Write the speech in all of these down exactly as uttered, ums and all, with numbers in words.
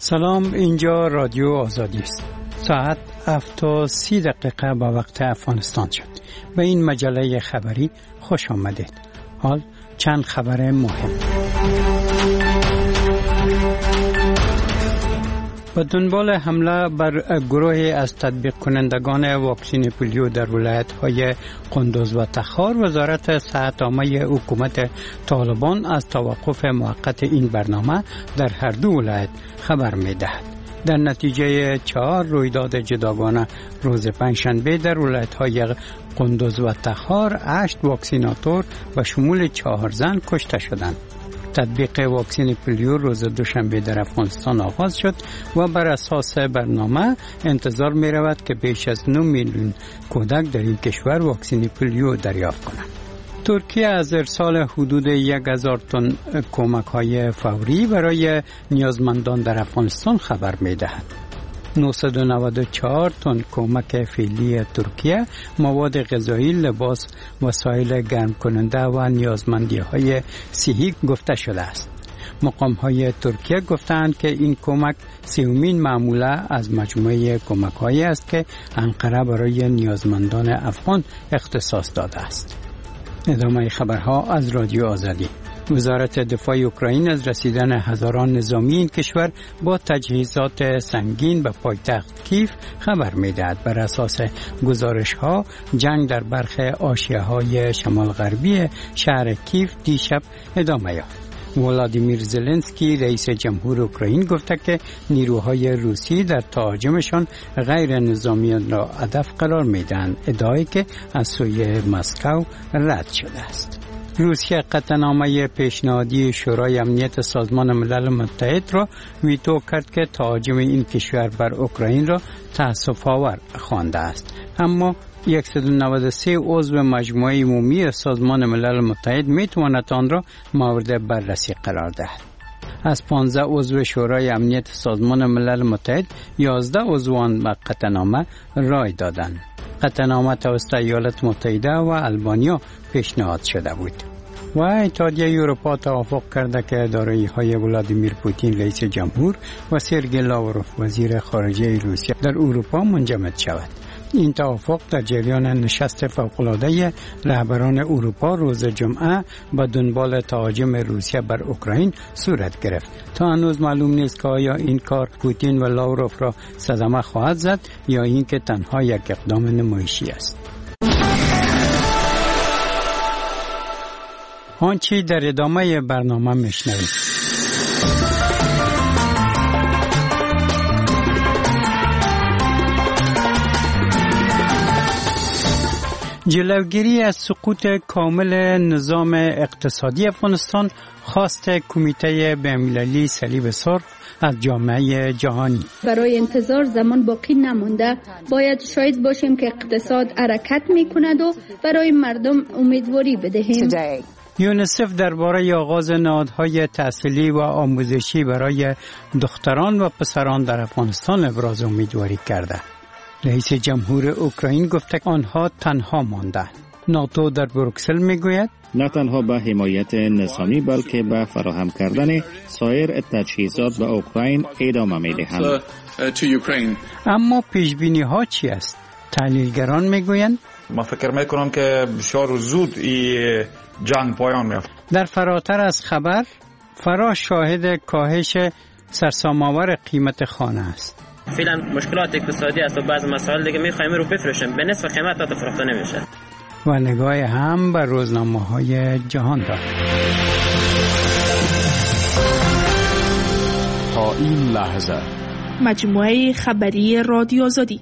سلام، اینجا رادیو آزادی است. ساعت هفت و سی دقیقه با وقت افغانستان شد. به این مجله خبری خوش آمدید. حال چند خبر مهم. به دنبال حمله بر گروهی از تطبیق کنندگان واکسن پولیو در ولایت‌های قندوز و تخار، وزارت صحت عامه حکومت طالبان از توقف موقت این برنامه در هر دو ولایت خبر می‌دهد. در نتیجه چهار رویداد جداگانه روز پنجشنبه در ولایت‌های قندوز و تخار، هشت واکسیناتور و شمول چهار زن کشته شدند. تطبیق واکسن پولیو روز دوشنبه در افغانستان آغاز شد و بر اساس برنامه انتظار می رود که بیش از نه میلیون کودک در این کشور واکسن پولیو دریافت کنند. ترکیه از ارسال حدود یک هزار تن کمک های فوری برای نیازمندان در افغانستان خبر می دهد. نهصد و نود و چهار تن کمک فعلی ترکیه مواد غذایی، لباس، وسایل گرم کننده و نیازمندی های صحی گفته شده است. مقام های ترکیه گفتند که این کمک سومین معموله از مجموعه کمک هایی است که انقره برای نیازمندان افغان اختصاص داده است. ادامه خبرها از رادیو آزادی. وزارت دفاع اوکراین از رسیدن هزاران نظامی این کشور با تجهیزات سنگین به پایتخت کیف خبر می‌دهد. بر اساس گزارش‌ها، جنگ در برخی حاشیه‌های شمال غربی شهر کیف دیشب ادامه یافت. ولادیمیر زلنسکی رئیس جمهور اوکراین گفته که نیروهای روسی در تهاجمشان غیر نظامیان را هدف قرار می‌دهند، ادعایی که از سوی مسکو رد شده است. روسیه قطعنامه پیشنهادی شورای امنیت سازمان ملل متحد را ویتو کرد که تهاجم این کشور بر اوکراین را تأسف‌آور خوانده است، اما صد و نود و سه عضو مجموعه عمومی سازمان ملل متحد میتواند آن را مورد بررسی قرار دهد. از پانزده عضو شورای امنیت سازمان ملل متحد، یازده عضو آن به قطعنامه رای دادند. قطعنامه توسط ایالات متحده و آلبانیا پیشنهاد شده بود. و اتحادیه اروپا توافق کرده که دارایی‌های ولادیمیر پوتین رئیس جمهور و سرگئی لاوروف وزیر خارجه روسیه در اروپا منجمد شود. این توافق در جریان نشست فوق‌العاده رهبران اروپا روز جمعه به دنبال تهاجم روسیه بر اوکراین صورت گرفت. تا هنوز معلوم نیست که آیا این کار پوتین و لاوروف را صدمه خواهد زد یا اینکه تنها یک اقدام نمایشی است. آنچه در ادامه برنامه میشنوید. جلوگیری از سقوط کامل نظام اقتصادی افغانستان خواست کمیته بین‌المللی صلیب سرخ از جامعه جهانی. برای انتظار زمان باقی نمانده، باید شاهد باشیم که اقتصاد حرکت می کند و برای مردم امیدواری بدهیم. یونیسف درباره آغاز نهادهای تحصیلی و آموزشی برای دختران و پسران در افغانستان ابراز امیدواری کرده. رئیس جمهور اوکراین گفته آنها تنها ماندند. ناتو در بروکسل میگوید نه تنها به حمایت نظامی بلکه به فراهم کردن سایر تجهیزات به اوکراین ادامه میدهند. اما پیشبینی ها چی است؟ تحلیلگران میگویند من فکر میکنم که بسیار زود این جنگ پایان میافت. در فراتر از خبر، فرا شاهد کاهش سرسام‌آور قیمت خانه است. فعلا مشکلات اقتصادی است و بعض مسائل دیگه میخوایم رو بفروشیم به نصف قیمت تا فروخته نمیشه. و نگاه هم به روزنامه‌های جهان دارد. تا این لحظه مجموعه خبری رادیو آزادی.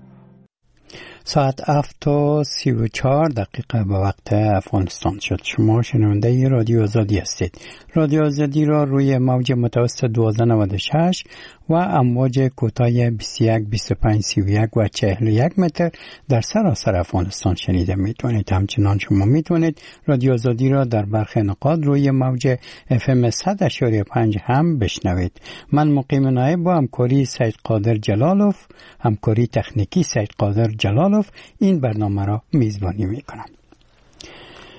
ساعت هفت و سی و چهار دقیقه به وقت افغانستان شد. شما شنونده رادیو آزادی هستید. رادیو آزادی را روی موج متوسط دوازده نود و شش و امواج کوتاه بیست و یک، بیست و پنج، سی و یک و چهل و یک متر در سراسر افغانستان شنیده میتونید. همچنان شما میتونید رادیو آزادی را در برخی نقاط روی موج اف ام صد اشاری پنج هم بشنوید. من مقیم نایب با همکاری سید قادر جلالوف، همکاری تکنیکی سید قادر جلالوف این برنامه را میزبانی میکنم.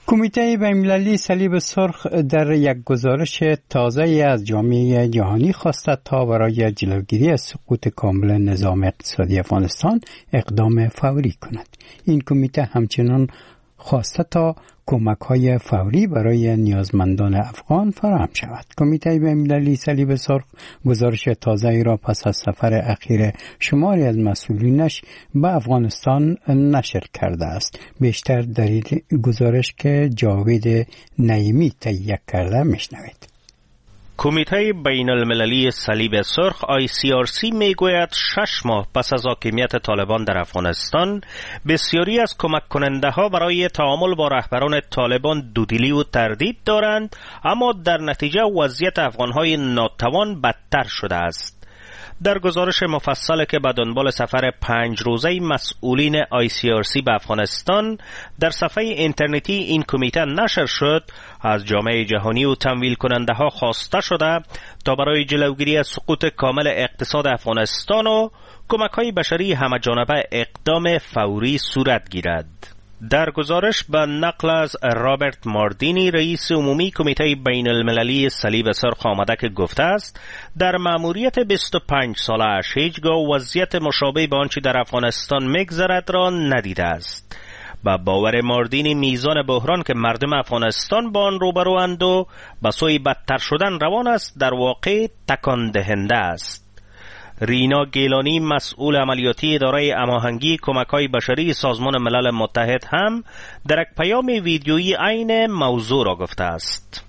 کمیته بین‌المللی صلیب سرخ در یک گزارش تازه از جامعه جهانی خواسته تا برای جلوگیری از سقوط کامل نظام اقتصادی افغانستان اقدام فوری کند. این کمیته همچنان خواسته تا کمک‌های فوری برای نیازمندان افغان فراهم شود. کمیته بین‌المللی صلیب سرخ گزارش تازه‌ای را پس از سفر اخیر شماری از مسئولینش به افغانستان نشر کرده است. بیشتر در این گزارش که جاوید نعیمی تهیه کرده میشنوید. کمیته بین المللی صلیب سرخ آی سی آر سی میگوید شش ماه پس از حاکمیت طالبان در افغانستان بسیاری از کمک کننده ها برای تعامل با رهبران طالبان دودلی و تردید دارند، اما در نتیجه وضعیت افغان های ناتوان بدتر شده است. در گزارش مفصل که به دنبال سفر پنج روزه مسئولین آی سی آر سی به افغانستان در صفحه اینترنتی این کمیته نشر شد، از جامعه جهانی و تمویل کننده ها خواسته شده تا برای جلوگیری از سقوط کامل اقتصاد افغانستان و کمک های بشری همه جانبه اقدام فوری صورت گیرد. در گزارش به نقل از رابرت ماردینی رئیس عمومی کمیته بین المللی صلیب سرخ آمده که گفته است در مأموریت بیست و پنج ساله اش هیچگاه وضعیت مشابه به آنچه در افغانستان میگذرد را ندیده است. با باور ماردینی میزان بحران که مردم افغانستان با آن روبروند و به سوی بدتر شدن روان است در واقع تکان دهنده است. رینا گیلانی مسئول عملیاتی اداره هماهنگی کمک‌های بشری سازمان ملل متحد هم در یک پیام ویدیویی عین موضوع را گفته است.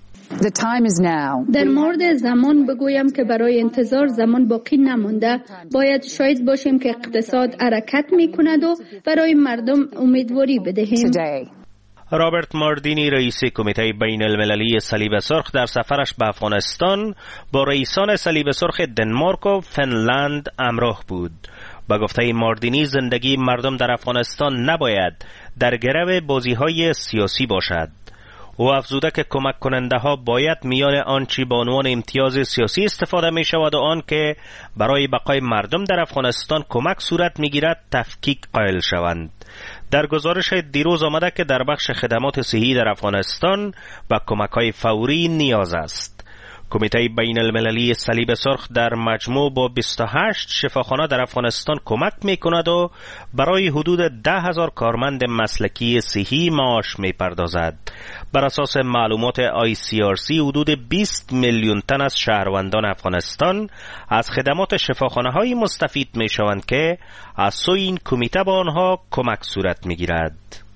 در مورد زمان بگویم که برای انتظار زمان باقی نمانده، باید شاهد باشیم که اقتصاد حرکت می کند و برای مردم امیدواری بدهیم. رابرت ماردینی رئیس کمیته بین المللی صلیب سرخ در سفرش به افغانستان با رئیسان صلیب سرخ دنمارک و فنلند همراه بود. با گفته ماردینی زندگی مردم در افغانستان نباید در گرو بازی‌های سیاسی باشد. او افزوده که کمک کننده ها باید میان آنچه به عنوان امتیاز سیاسی استفاده می شود و آن که برای بقای مردم در افغانستان کمک صورت می گیرد تفکیک قائل شوند. در گزارش دیروز آمده که در بخش خدمات صحی در افغانستان به کمک های فوری نیاز است. کمیته بین المللی صلیب سرخ در مجموع با بیست و هشت شفاخانه در افغانستان کمک می کند و برای حدود ده هزار کارمند مسلکی صحی معاش می پردازد. بر اساس معلومات آی سی آر سی حدود بیست میلیون تن از شهروندان افغانستان از خدمات شفاخانه های مستفید می شوند که از سوی این کمیته با آنها کمک صورت می گیرد.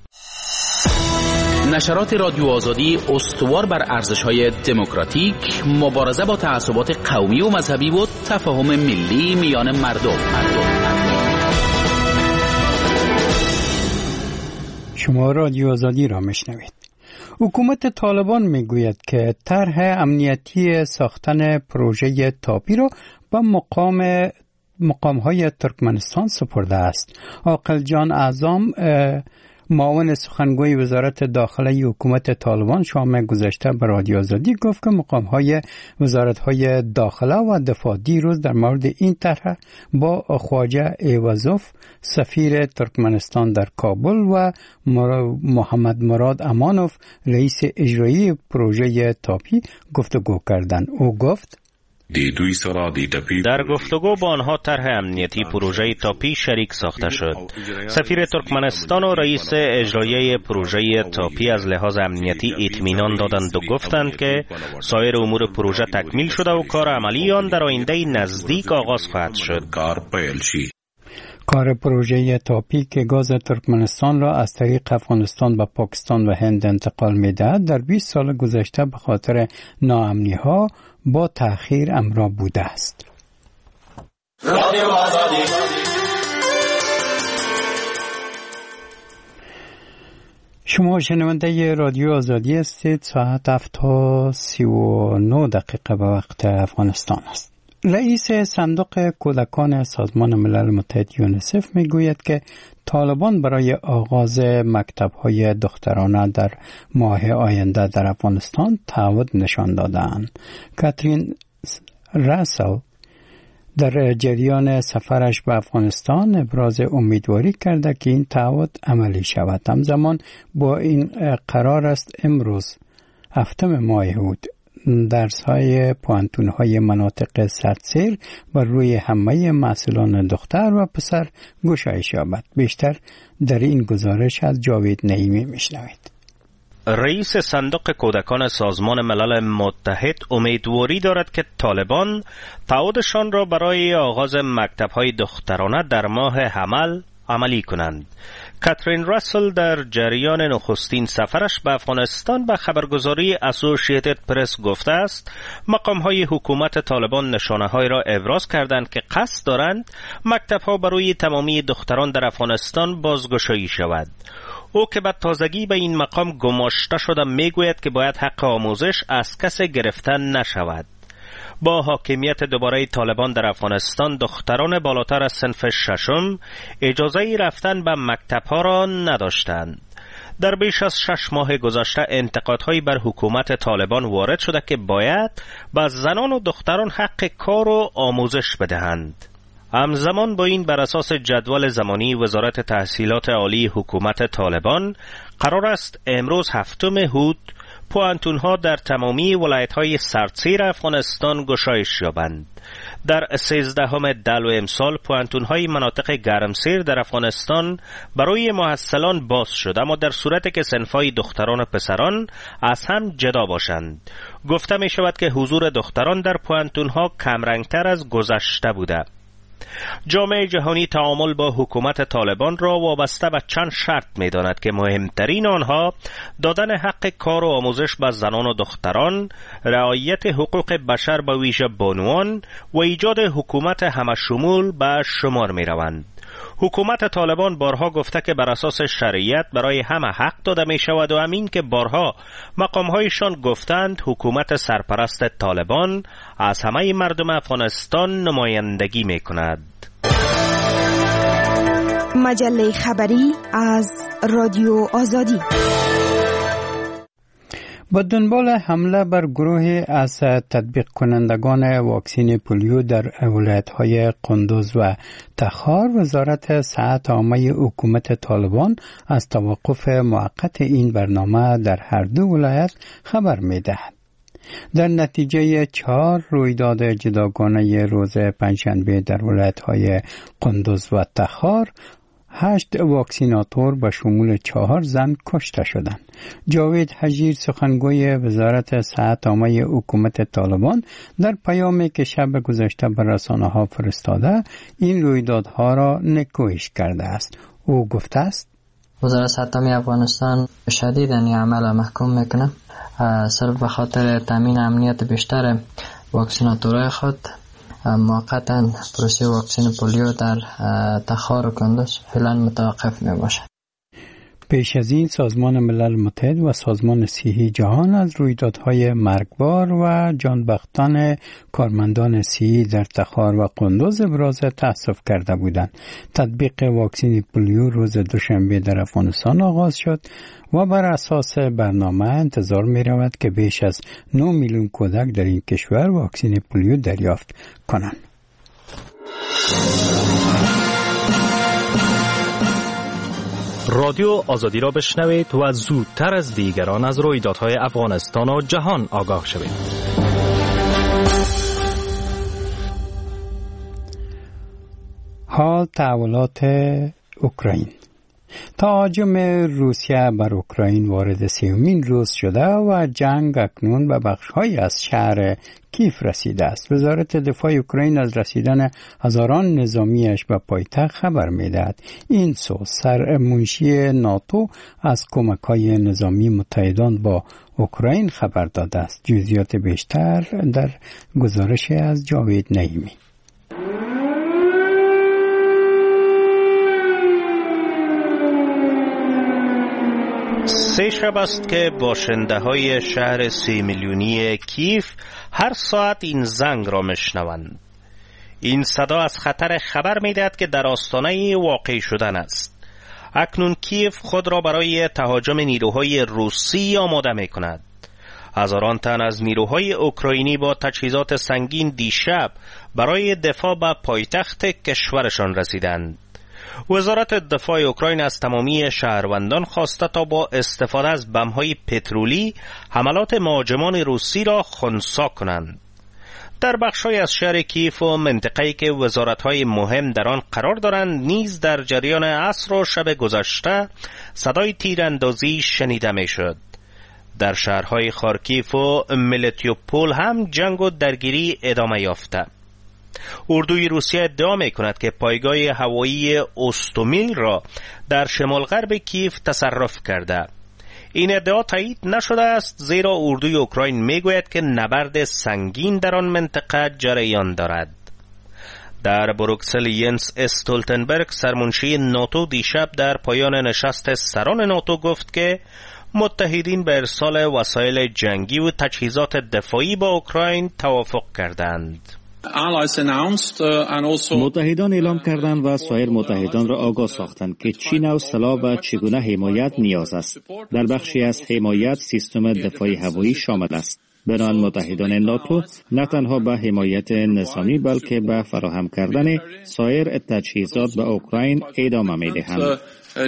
نشرات رادیو آزادی استوار بر ارزش‌های دموکراتیک، مبارزه با تعصبات قومی و مذهبی و تفاهم ملی میان مردم. شما رادیو آزادی را میشنوید. حکومت طالبان میگوید که طرح امنیتی ساختن پروژه تاپی را به مقام مقام‌های ترکمنستان سپرده است. عاقل جان اعظم معاون سخنگوی وزارت داخله حکومت طالبان شام گذشته به رادیو آزادی گفت که مقام‌های وزارت‌های داخله و دفاع دیروز در مورد این طرح با خواجه ایوازوف سفیر ترکمنستان در کابل و محمد مراد امانوف رئیس اجرایی پروژه تاپی گفتگو کردند. او گفت در گفتگو با آنها طرح امنیتی پروژه تاپی شریک ساخته شد. سفیر ترکمنستان و رئیس اجرایی پروژه تاپی از لحاظ امنیتی اطمینان دادند و گفتند که سایر امور پروژه تکمیل شده و کار عملی آن در آینده نزدیک آغاز خواهد شد. کار پروژه تاپی که گاز ترکمنستان را از طریق افغانستان به پاکستان و هند انتقال می‌دهد در بیست سال گذشته به خاطر ناامنی‌ها با تأخیر همراه بوده است. شما شنونده رادیو آزادی هستید. ساعت هفت تا سی و نه دقیقه به وقت افغانستان است. رئیس صندوق کودکان سازمان ملل متحد یونیسف میگوید که طالبان برای آغاز مکتب‌های دخترانه در ماه آینده در افغانستان تعهد نشان دادند. کاترین راسل در جریان سفرش به افغانستان ابراز امیدواری کرده که این تعهد عملی شود. همزمان با این قرار است امروز هفتم ماه اوت درس های پوانتون های مناطق سردسیر بر روی همه محصلان دختر و پسر گشایش یابد. بیشتر در این گزارش از جاوید نعیمی میشنوید. رئیس صندوق کودکان سازمان ملل متحد امیدواری دارد که طالبان تعهدشان را برای آغاز مکتب‌های دخترانه در ماه حمل عملی کنند. کاترین راسل در جریان نخستین سفرش به افغانستان به خبرگزاری اسوسییتد پرس گفته است مقام‌های حکومت طالبان نشانه‌های را ابراز کردند که قصد دارند مکتب‌ها برای تمامی دختران در افغانستان بازگشایی شود. او که به تازگی به این مقام گماشته شده میگوید که باید حق آموزش از کس گرفته نشود. با حاکمیت دوباره طالبان در افغانستان دختران بالاتر از صنف ششم اجازه رفتن به مکتب‌ها را نداشتند. در بیش از شش ماه گذشته انتقادهایی بر حکومت طالبان وارد شده که باید به زنان و دختران حق کار و آموزش بدهند. همزمان با این بر اساس جدول زمانی وزارت تحصیلات عالی حکومت طالبان قرار است امروز هفتم اوت پوانتون‌ها در تمامی ولایت‌های سردسیر افغانستان گشایش یابند. در سیزدهم دلو امسال پوانتون‌های مناطق گرمسیر در افغانستان برای محصلان باز شد، اما در صورتی که صنف‌های دختران و پسران از هم جدا باشند. گفته می شود که حضور دختران در پوانتون‌ها کمرنگتر از گذشته بوده. جامعه جهانی تعامل با حکومت طالبان را وابسته به چند شرط می داند که مهمترین آنها دادن حق کار و آموزش به زنان و دختران، رعایت حقوق بشر به ویژه بانوان و ایجاد حکومت همشمول به شمار می روند. حکومت طالبان بارها گفته که بر اساس شریعت برای همه حق داده می شود و همین که بارها مقامهایشان گفتند حکومت سرپرست طالبان از همه مردم افغانستان نمایندگی می کند. مجله خبری از رادیو آزادی. با دنبال حمله بر گروه از تطبیق کنندگان واکسین پولیو در ولایت‌های قندوز و تخار، وزارت صحت عامه حکومت طالبان از توقف موقت این برنامه در هر دو ولایت خبر می‌دهد. در نتیجه چهار رویداد جداگانه روز پنجشنبه در ولایت‌های قندوز و تخار هشت واکسیناتور به شمول چهار زن کشته شدند. جاوید حجیر سخنگوی وزارت صحت عامه حکومت طالبان در پیامی که شب گذشته به رسانه‌ها فرستاده این رویدادها را نکوهش کرده است. او گفته است وزارت صحت عامه افغانستان شدیداً این عمل محکوم میکنه. صرف به خاطر تامین امنیت بیشتر واکسیناتورهای خود موقتا پروسه واکسین پولیو در تخار و کندوز فعلا متوقف می باشد. پیش از این سازمان ملل متحد و سازمان صحی جهان از رویدادهای مرگبار و جانبختان کارمندان صحی در تخار و قندوز ابراز تأسف کرده بودند. تطبیق واکسن پولیو روز دوشنبه در افغانستان آغاز شد و بر اساس برنامه انتظار می رود که بیش از نه میلیون کودک در این کشور واکسن پولیو دریافت کنند. رادیو آزادی را بشنوید و زودتر از دیگران از رویدادهای افغانستان و جهان آگاه شوید. حال تحولات اوکراین. تهاجم روسیه بر اوکراین وارد سیومین روز شده و جنگ اکنون به بخش‌هایی از شهر کیف رسیده است. وزارت دفاع اوکراین از رسیدن هزاران نظامیش به پایتخت خبر می‌دهد. این سو سرمنشی ناتو از کمک‌های نظامی متحدان با اوکراین خبر داده است. جزئیات بیشتر در گزارش از جاوید نعیمی. سه شب است که باشنده های شهر سی میلیونی کیف هر ساعت این زنگ را میشنوند. این صدا از خطر خبر میدهد که در آستانه واقع شدن است. اکنون کیف خود را برای تهاجم نیروهای روسی آماده می کند. هزاران تن از نیروهای اوکراینی با تجهیزات سنگین دیشب برای دفاع به پایتخت کشورشان رسیدند. وزارت دفاع اوکراین از تمامی شهروندان خواسته تا با استفاده از بم‌های پترولی حملات مهاجمان روسی را خنثی کنند. در بخش‌های از شهر کیف و منطقه‌ای که وزارت‌های مهم در آن قرار دارند نیز در جریان عصر و شب گذشته صدای تیراندازی شنیده می‌شد. در شهرهای خارکیف و ملیتوپول هم جنگ و درگیری ادامه یافته. اردوی روسیه ادعا می‌کند که پایگاه هوایی اوستومیل را در شمال غرب کیف تصرف کرده. این ادعا تایید نشده است، زیرا اردوی اوکراین میگوید که نبرد سنگین در آن منطقه جریان دارد. در بروکسل ینس استولتنبرگ سرمنشی ناتو دیشب در پایان نشست سران ناتو گفت که متحدین به ارسال وسایل جنگی و تجهیزات دفاعی با اوکراین توافق کردند. متحدان اعلام کردند و سایر متحدان را آگاه ساختند که چه نوع سلاح و چگونه حمایت نیاز است. در بخشی از حمایت سیستم دفاعی هوایی شامل است. بنابراین متحدان ناتو نه تنها به حمایت نظامی بلکه به فراهم کردن سایر تجهیزات به اوکراین ادامه می‌دهند.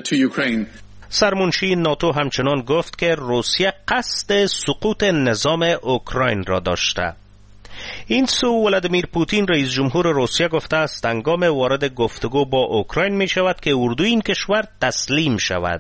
سرمنشی ناتو همچنان گفت که روسیه قصد سقوط نظام اوکراین را داشته. این سو ولادیمیر پوتین رئیس جمهور روسیه گفته است هنگام وارد گفتگو با اوکراین می شود که اردوی این کشور تسلیم شود.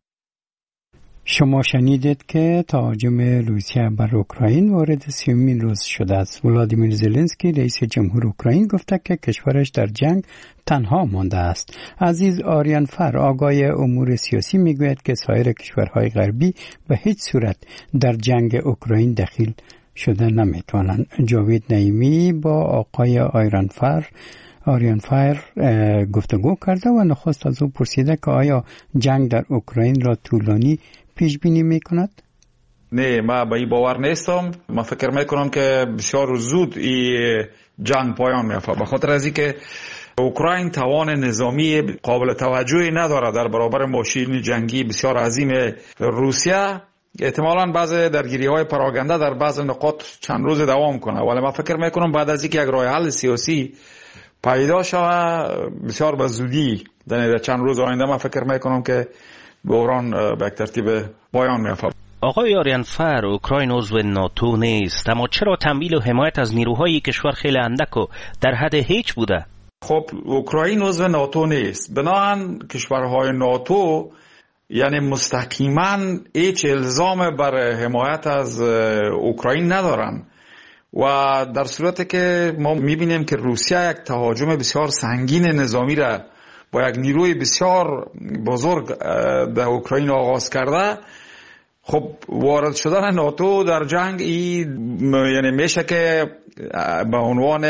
شما شنیدید که تهاجم روسیه بر اوکراین وارد سیومین روز شده است. ولادیمیر زلنسکی رئیس جمهور اوکراین گفته که کشورش در جنگ تنها مانده است. عزیز آریان فر آگاه امور سیاسی میگوید که سایر کشورهای غربی به هیچ صورت در جنگ اوکراین دخیل شده نمیتوانند. جاوید نعیمی با آقای آیران فر آریان فر گفتگو کرده و نخست از او پرسیده که آیا جنگ در اوکراین را طولانی پیش بینی میکند؟ نه، ما به این باور نیستم. ما فکر میکنم که بسیار زود این جنگ پایان میافته، به خاطر از اینکه اوکراین توان نظامی قابل توجهی نداره در برابر ماشین جنگی بسیار عظیم روسیه. احتمالاً بعض درگیری‌های پراگنده در بعض نقاط چند روز دوام کنه، ولی من فکر میکنم بعد از اینکه یک راه حل سیاسی پیدا شود بسیار به زودی در چند روز آینده من فکر میکنم که بحران به ترتیب پایان میافته. آقای آریان فر، اوکراین عضو ناتو نیست، اما چرا تمویل و حمایت از نیروهای کشور خیلی اندک و در حد هیچ بوده؟ خب اوکراین عضو ناتو نیست، بنابراین کشورهای ناتو یعنی مستقیما هیچ الزام بر حمایت از اوکراین ندارن و در صورتی که ما میبینیم که روسیه یک تهاجم بسیار سنگین نظامی را با یک نیروی بسیار بزرگ در اوکراین آغاز کرده، خب وارد شدن ناتو در جنگ این یعنی میشه که به عنوان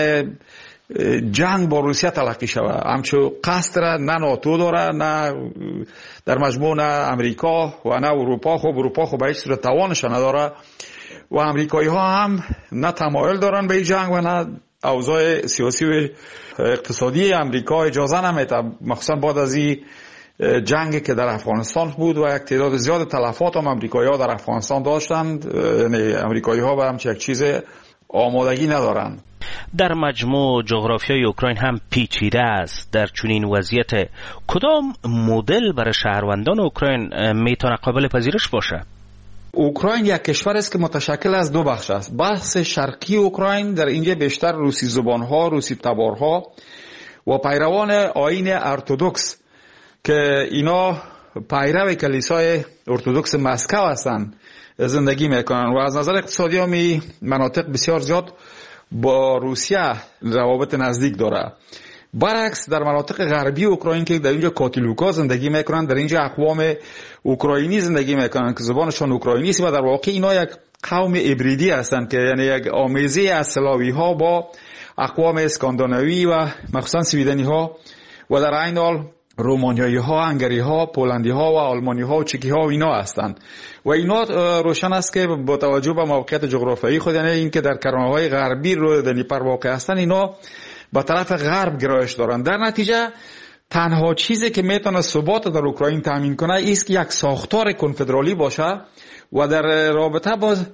جنگ با روسیه تلقی شود. همچون قصد را نه ناتو داره، نه در مجموع نه امریکا و نه اروپا. خب اروپا خب به هیچ صورت توانش نداره و امریکایی ها هم نه تمایل دارن به این جنگ و نه اوضاع سیاسی و اقتصادی امریکا اجازه نمیده، مخصوصا بعد از این جنگی که در افغانستان بود و یک تعداد زیاد تلفات هم امریکایی ها در افغانستان داشتند. یعنی امریکایی ها به همچه یک چیز آمادگی ندارن. در مجموع جغرافیای اوکراین هم پیچیده است. در چنین وضعیت کدام مدل برای شهروندان اوکراین میتونه قابل پذیرش باشه؟ اوکراین یک کشور است که متشکل از دو بخش است. بخش شرقی اوکراین در اینجا بیشتر روسی زبانها، روسی تبارها و پیروان آیین ارتدوکس که اینا پیرو کلیسای ارتدوکس مسکو هستند زندگی میکنن و از نظر اقتصادی هم این مناطق بسیار زیاد با روسیه روابط نزدیک داره. برعکس در مناطق غربی اوکراین که در اینجا کاتیلوکا زندگی میکنن، در اینجا اقوام اوکراینی زندگی میکنن که زبانشان اوکراینی است و در واقع اینا یک قوم هیبریدی هستند که یعنی یک آمیزه از سلاوی ها با اقوام اسکاندیناوی و مخصوصا سویدنی ها و در عین حال رومانیایی ها، هنگری ها، پولندی ها و آلمانی ها و چکی ها و اینا هستند و اینا روشن است که با توجه به موقعیت جغرافیایی خود یعنی این که در کرانه‌های غربی رو دنیپر واقع هستند اینا به طرف غرب گرایش دارن. در نتیجه تنها چیزی که میتونه ثبات در اوکراین تامین کنه است که یک ساختار کنفدرالی باشه و در رابطه با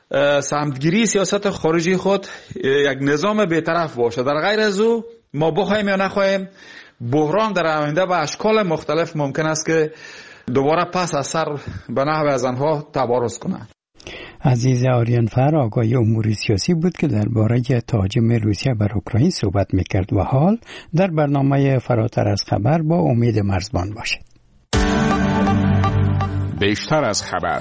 سمتگیری سیاست خارجی خود یک نظام بی‌طرف باشه. در غیر از او ما بخوایم یا نخوایم بحران در آینده به اشکال مختلف ممکن است که دوباره پس از سر به نحو از آنها تبارز کنند. عزیز آریانفر آقای امور سیاسی بود که درباره تهاجم روسیه بر اوکراین صحبت میکرد و حال در برنامه فراتر از خبر با امید مرزبان باشید. بیشتر از خبر.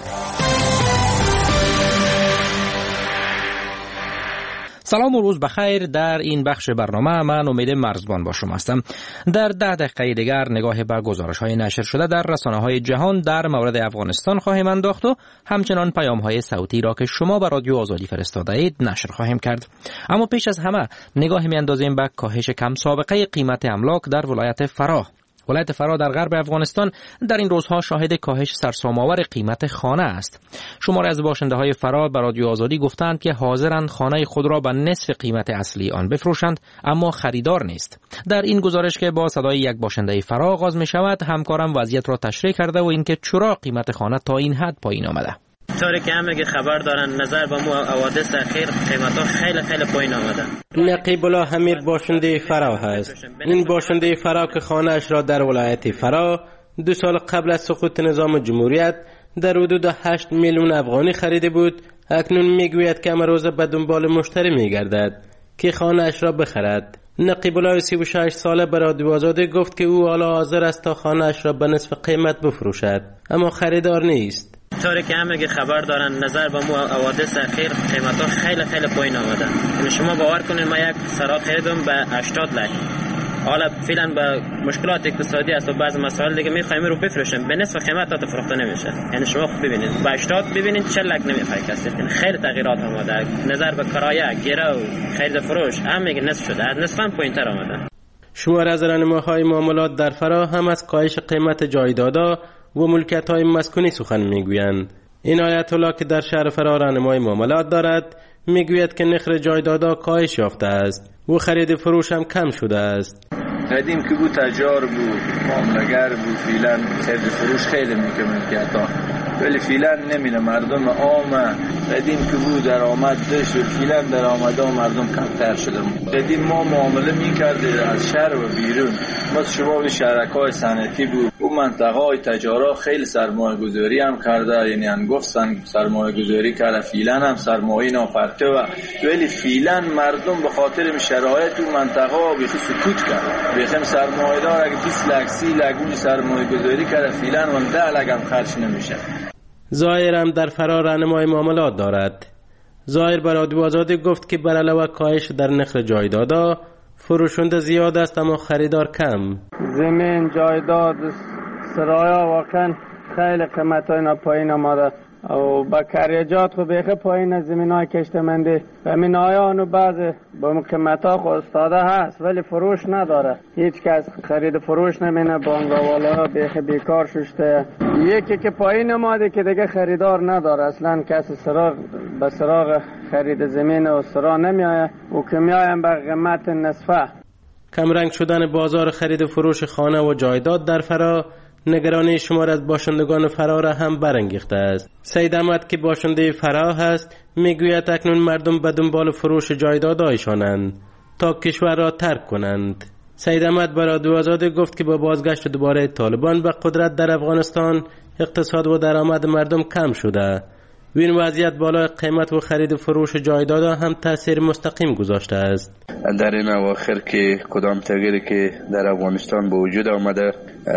سلام و روز بخیر. در این بخش برنامه من امید مرزبان با شما هستم. در ده دقیقه دیگر نگاه به گزارش‌های نشر شده در رسانه‌های جهان در مورد افغانستان خواهیم انداخت و همچنان پیام‌های صوتی را که شما به رادیو آزادی فرستاده اید نشر خواهیم کرد. اما پیش از همه نگاه می‌اندازیم به کاهش کم سابقه قیمت املاک در ولایت فراه. ولایت فراه در غرب افغانستان در این روزها شاهد کاهش سرسام‌آور قیمت خانه است. شماری از باشنده‌های فراه به رادیو آزادی گفتند که حاضرند خانه خود را به نصف قیمت اصلی آن بفروشند اما خریدار نیست. در این گزارش که با صدای یک باشنده فراه آغاز می‌شود، همکارم وضعیت را تشریح کرده و اینکه چرا قیمت خانه تا این حد پایین آمده. طوری که همه خبر دارن نظر به مو حوادث اخیر قیمت ها خیلی خیلی پایین آمده. نقیب الله حمیر باشنده فراه است. این باشنده فراه که خانه اش را در ولایت فراه دو سال قبل از سقوط نظام جمهوریت در حدود هشت میلیون افغانی خریده بود، اکنون میگوید که امروز به دنبال مشتری میگردد که خانه اش را بخرد. نقیب الله سی و شش ساله به رادیو آزادی گفت که او حالا حاضر است تا خانه اش را به نصف قیمت بفروشد اما خریدار نیست. طوری که همه خبر دارن نظر به مو حوادث اخیر قیمت ها خیلی خیلی پایین آمده. یعنی شما باور کنید ما یک سرا خریدم به هشتاد لک. حالا فعلا به مشکلات اقتصادی است و بعض مسائل دیگه میخوایم رو بفروشیم به نصف قیمت تا فروخته نمیشه. یعنی شما خود ببینید به هشتاد ببینید چهل لک نمیخواد کسی. یعنی خیلی تغییرات آمده. نظر به کرایه، گرو، خرید فروش همه نصف شده. از نصف هم پایینتر آمده. شمار از راهنماهای معاملات در فراه هم از کاهش قیمت جایدادها و ملکیت‌های مسکونی سخن میگویند. این آیت الله که در شهر فراه راهنمای معاملات دارد میگوید که نرخ جایدادها کاهش یافته است و خرید فروش هم کم شده است. قدیم که بود تجار بود، معامله‌گر بود، فعلا خرید فروش خیلی میکنه ملکیت‌ها، ولی فعلا نمیره. مردم عام قدیم که بود درآمد داشت و فعلا درآمدها مردم کمتر شده. قدیم ما معامله میکردیم از شهر و بیرون، ما شباب شرکای صنعتی بود. اون منطقه های تجارا خیلی سرمایه گذاری هم کرده، یعنی انگفتن سرمایه گذاری کرده، فعلا هم سرمایه ناپرته و ولی فعلا مردم به خاطر شرایط اون منطقه ها بیخی سکوت کرد. بیخی سرمایه دار اگه بیست لک سی لک سرمایه گذاری کرده فعلا اون ده لک هم خرج نمیشه. ظاهر هم در فراه راهنمای معاملات دارد. ظاهر بر رادیو آزادی گفت که بر علاوه کاهش در نرخ جایدادها فروشنده زیاد است اما خریدار کم. زمین، جایداد، سرایا واقعا خیلی قیمتای اینا پایین آمده و با کریجات خو بیخه پایین زمین های کشتمندی زمین های آنو بعض با قیمت ها خو استاده هست ولی فروش نداره. هیچ کس خرید فروش نمینه، بانگاوالا ها بیخه بیکار ششته. یکی که پایین آمده که دیگه خریدار نداره، اصلا کسی سراغ به سراغ خرید زمین و سراغ نمیایه و که میایم به قیمت نصفه. کمرنگ شدن بازار خرید و فروش خانه و جایداد در فراه نگرانی شمار از باشندگان فراه را هم برانگیخته است. سید احمد که باشنده فراه است میگوید اکنون مردم به دنبال فروش جایدادهایشانند تا کشور را ترک کنند. سید احمد به رادیو آزادی گفت که با بازگشت دوباره طالبان به قدرت در افغانستان اقتصاد و درآمد مردم کم شده و این وضعیت بالای قیمت و خرید و فروش جایدادها هم تاثیر مستقیم گذاشته است. در این اواخر که کدام تغییری که در افغانستان به وجود آمده،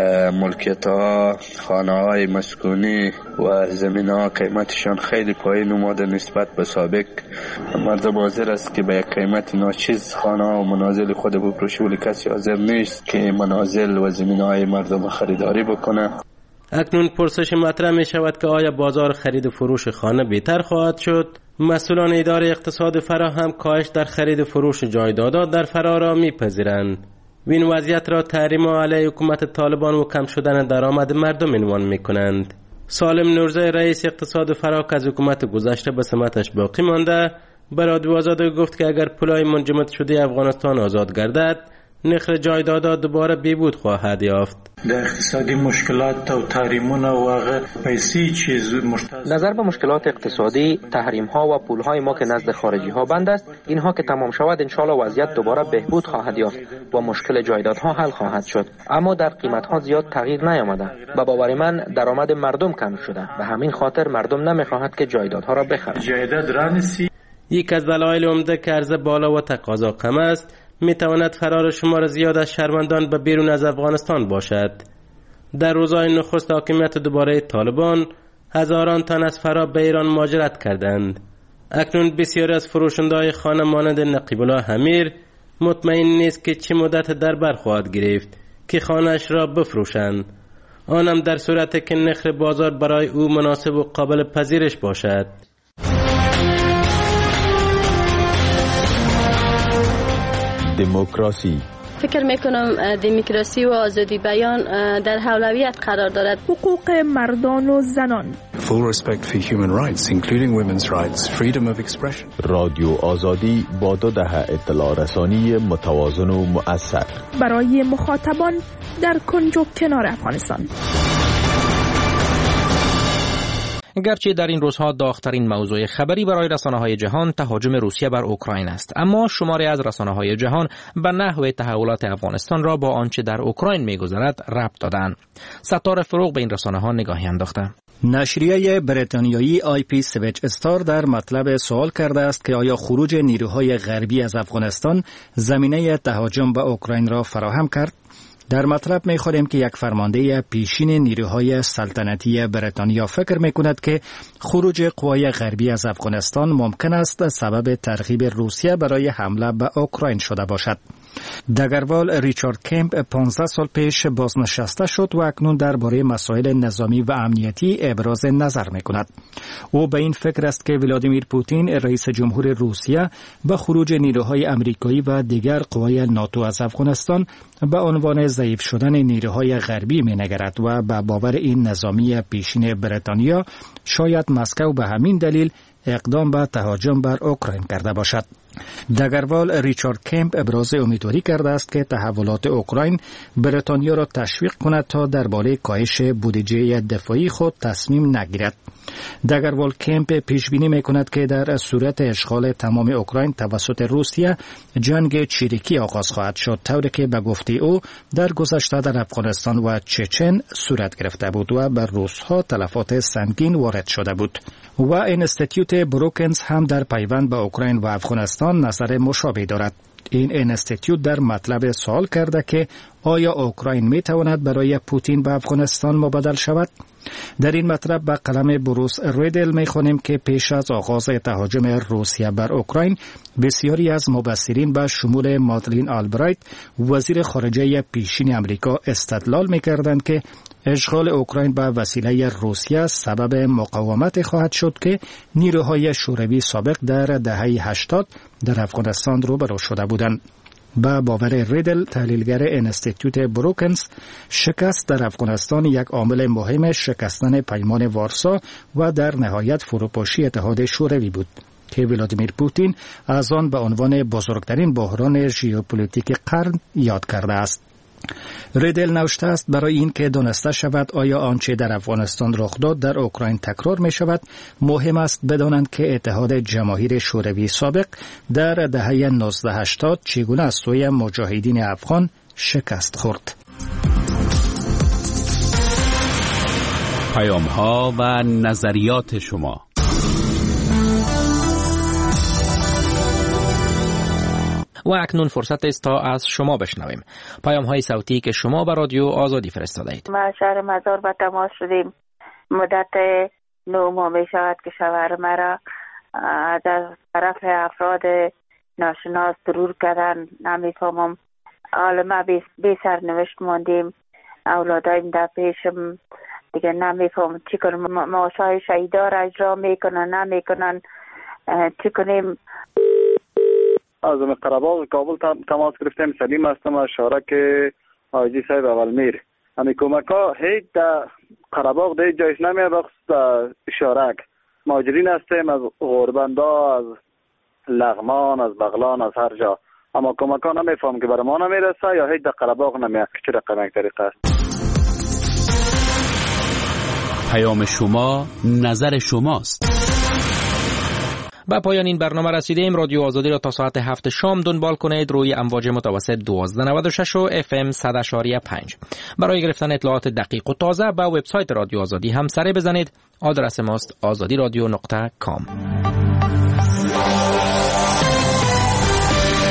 ملکیت‌ها، خانه‌های مسکونی و زمین‌ها قیمتشان خیلی پایین اومده نسبت به سابق. مردم حاضر است که به یک قیمت ناچیز خانه‌ها و منازل خود بفروشه ولی کسی حاضر نیست که منازل و زمین‌های مردم خریداری بکنه. اکنون پرسش مطرح می شود که آیا بازار خرید و فروش خانه بهتر خواهد شد؟ مسئولان اداره اقتصاد فراه هم کاهش در خرید و فروش جایدادها در فراه را میپذیرند و این وضعیت را تحریم علیه حکومت طالبان و کم شدن درآمد مردم عنوان میکنند. سالم نورزی رئیس اقتصاد فراه که از حکومت گذشته به سمتش باقی مانده به رادیو آزادی گفت که اگر پولای منجمد شده افغانستان آزاد گردد نرخ جایدادها دوباره بهبود خواهد یافت. در اقتصادی مشکلات و تحریم‌ها و هغه پیسې چې نظر به مشکلات اقتصادی، تحریم‌ها و پول‌های ما که نزد خارجی‌ها بند است، اینها که تمام شود انشالله وضعیت دوباره بهبود خواهد یافت و مشکل جایدادها حل خواهد شد. اما در قیمت‌ها زیاد تغییر نیامده. به باور من درآمد مردم کم شده. به همین خاطر مردم نمی‌خواهند که جایدادها را بخرند. جایداد رانسی یک از دلایل عمده که عرضه بالا و تقاضا کم است میتواند فرار شمار زیاد از شهروندان به بیرون از افغانستان باشد. در روزهای نخست حاکمیت دوباره طالبان هزاران تن از فرار به ایران مهاجرت کردند. اکنون بسیاری از فروشنده‌های خانه مانند نقیب الله امیر مطمئن نیست که چه مدت در بر خواهد گرفت که خانه‌اش را بفروشند، آنم در صورتی که نرخ بازار برای او مناسب و قابل پذیرش باشد. دموکراسی. فکر میکنم دموکراسی و آزادی بیان در اولویت قرار دارد. حقوق مردان و زنان. Full respect for human rights including women's rights, freedom of expression. رادیو آزادی با دو دهه اطلاع رسانی متوازن و مؤثر برای مخاطبان در کنج و کنار افغانستان. گرچه در این روزها داغ‌ترین موضوع خبری برای رسانه‌های جهان تهاجم روسیه بر اوکراین است، اما شماری از رسانه‌های جهان به نحو تحولات افغانستان را با آنچه در اوکراین می‌گذرد ربط دادند. ستاره فروغ به این رسانه‌ها نگاهی انداخته. نشریه بریتانیایی آی پی سویچ استار در مطلب سوال کرده است که آیا خروج نیروهای غربی از افغانستان زمینه تهاجم به اوکراین را فراهم کرد؟ در مطلب می خوریم که یک فرمانده پیشین نیروهای سلطنتی بریتانیا فکر می کند که خروج قوای غربی از افغانستان ممکن است سبب ترغیب روسیه برای حمله به اوکراین شده باشد. دگروال ریچارد کمپ پانزده سال پیش بازنشسته شد و اکنون درباره مسائل نظامی و امنیتی ابراز نظر می کند. او به این فکر است که ولادیمیر پوتین رئیس جمهور روسیه به خروج نیروهای امریکایی و دیگر قوای ناتو از افغانستان به عنوان ضعیف شدن نیروهای غربی می نگرد و به باور این نظامی پیشین بریتانیا شاید مسکو به همین دلیل اقدام به تهاجم بر اوکراین کرده باشد. دگروال ریچارد کمپ ابراز امیدواری کرده است که تحولات اوکراین بریتانیا را تشویق کند تا درباره کاهش بودجه دفاعی خود تصمیم نگیرد. دگروال کمپ پیش بینی می‌کند که در صورت اشغال تمام اوکراین توسط روسیه جنگ چریکی آغاز خواهد شد، طوری که به گفته او در گذشته در افغانستان و چچن صورت گرفته بود و بر روس‌ها تلفات سنگین وارد شده بود. و اینستیتوت بروکنز هم در پیوند به اوکراین و افغانستان نظر مشابه دارد. این اینستیتوت در مطلب سوال کرده که آیا اوکراین می تواند برای پوتین به افغانستان مبادل شود؟ در این مطلب به قلم بروس ریدل می خوانیم که پیش از آغاز تهاجم روسیه بر اوکراین بسیاری از مبصرین به شمول مادلین آلبرایت وزیر خارجه پیشین امریکا استدلال می کردند که اشغال اوکراین به وسیله روسیه سبب مقاومت خواهد شد که نیروهای شوروی سابق در دهه هشتاد در افغانستان روبرو شده بودند. با باور ریدل تحلیلگر اینستیتوت بروکنز، شکست در افغانستان یک عامل مهم شکستن پیمان وارسا و در نهایت فروپاشی اتحاد شوروی بود که ولادیمیر پوتین از آن به عنوان بزرگترین بحران ژئوپلیتیک قرن یاد کرده است. ریدل نوشته است برای این که دانسته شود آیا آنچه در افغانستان رخ داد در اوکراین تکرار می شود، مهم است بدانند که اتحاد جماهیر شوروی سابق در دهه نوزده هشتاد چگونه از سوی مجاهدین افغان شکست خورد. پیام ها و نظریات شما. و اکنون فرصت است تا از شما بشنویم پیام های صوتی که شما به رادیو آزادی فرستاده اید. ما شهر مزار به تماس شدیم. مدت نو ماه می شود که شوهر مرا از طرف افراد ناشناس ضرور کردن. نمیفهمم، حالا ما بی سرنوشت ماندیم. اولادایم در پیشم دیگه نمیفهمم چی کنم. معاشای شهیدا را اجرا میکنن نمیکنن، چی کنیم؟ از قره‌باغ کابل تماس گرفتیم. سلیم هستم از شارک حاجی صاحب اولمیر. امی کمک ها هیچ در قره‌باغ در جایش نمیه، بخصوص شارک مهاجرین هستیم از غربندا، از لغمان، از بغلان، از هر جا. اما کمک ها نمیفهم که برای ما نمیرسه یا هیچ در قره باغ نمیاد که چه رقم یک طریقه است. پیام شما نظر شماست. با پایان این برنامه رسیدیم. رادیو آزادی را تا ساعت هفت شام دنبال کنید روی امواج متوسط دوازده نود و شش و اف ام صد و پنج. برای گرفتن اطلاعات دقیق و تازه با وبسایت رادیو آزادی هم سر بزنید. آدرس ماست آزادی رادیو نقطه کام.